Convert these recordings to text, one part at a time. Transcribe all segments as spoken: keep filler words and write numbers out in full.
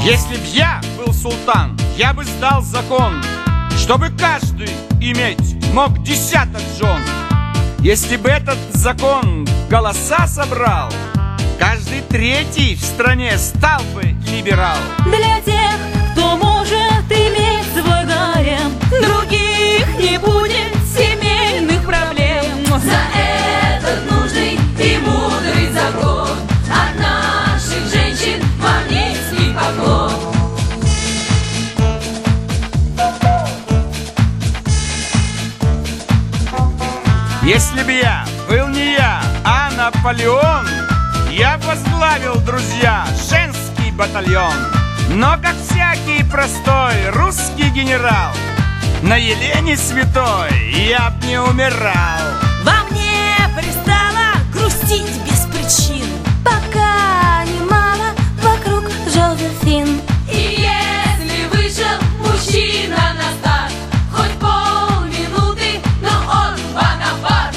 Если б я был султан, я бы сдал закон, чтобы каждый иметь мог десяток жен. Если бы этот закон голоса собрал, каждый третий в стране стал бы либерал. Для тех, кто может иметь свой гарем, других не будет семейных проблем. За этот нужный и мудрый закон от наших женщин вам низкий поклон. Если б я был не я, а Наполеон, я возглавил, друзья, женский батальон. Но как всякий простой русский генерал, на Елене святой я б не умирал. Во мне пристало грустить без причин, пока немало вокруг Жозефин. И если вышел мужчина на старт, хоть полминуты, но он Бонапарт.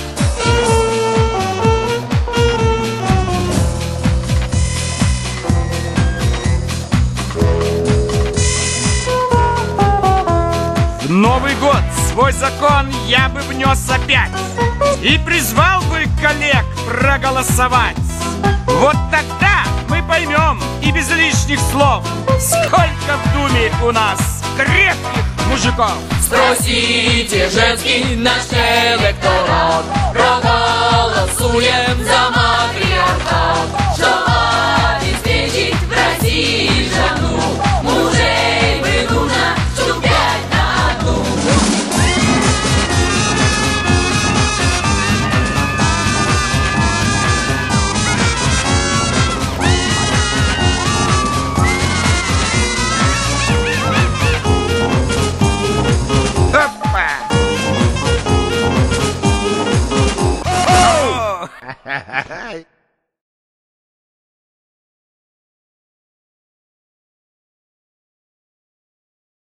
В Новый год свой закон я бы внес опять и призвал бы коллег проголосовать. Вот тогда мы поймем и без лишних слов, сколько в Думе у нас крепких мужиков. Спросите женский наш электорат, проголосуем за матриархат.